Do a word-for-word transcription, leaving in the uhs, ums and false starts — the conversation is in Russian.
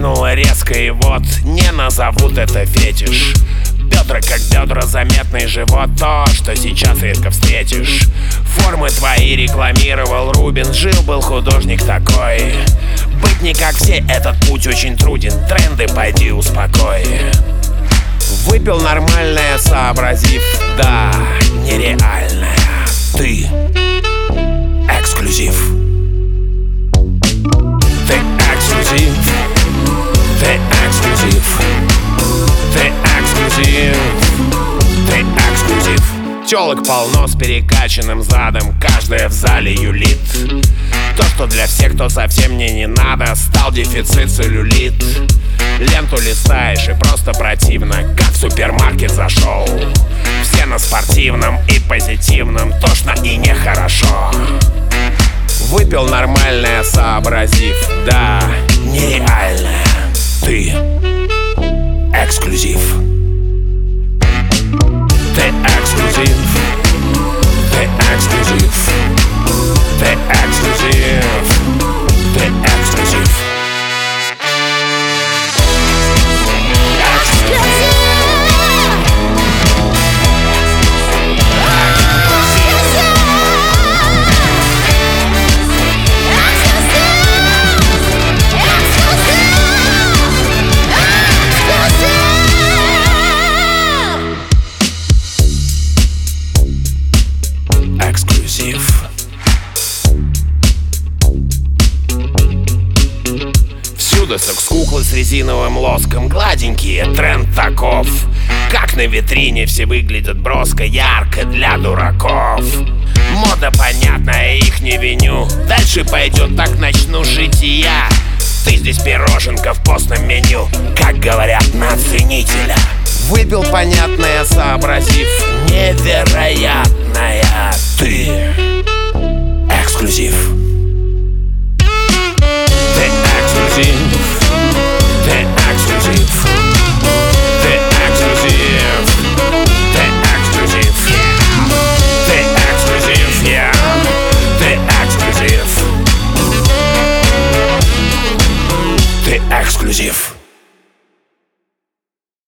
Кольнуло резко, и вот не назовут это фетиш. Бедра как бедра, заметный живот, то, что сейчас редко встретишь. Формы твои рекламировал Рубин, жил-был художник такой. Быть не как все, этот путь очень труден, тренды пойди успокой. Выпил нормальное, сообразив, да, нереальное. Ты эксклюзив. Ты эксклюзив. Ты эксклюзив. Ты эксклюзив. Ты эксклюзив. Тёлок полно с перекачанным задом, каждая в зале юлит. То, что для всех, кто совсем мне не надо, стал дефицит целлюлит. Ленту листаешь и просто противно, как в супермаркет зашел. Все на спортивном и позитивном, тошно и нехорошо. Выпил нормальное, сообразив, да, нереальное. Ты эксклюзив. Ты эксклюзив. Ты эксклюзив. Ты эксклюзив. Ты эксклюзив. Всюду секс-куклы с резиновым лоском, гладенькие, тренд таков. Как на витрине все выглядят броско, ярко для дураков. Мода понятная, их не виню. Дальше пойдет, так начну жить и я. Ты здесь пироженка в постном меню, как говорят на ценителя. Выпил понятное, сообразив, невероятное. Ты эксклюзив.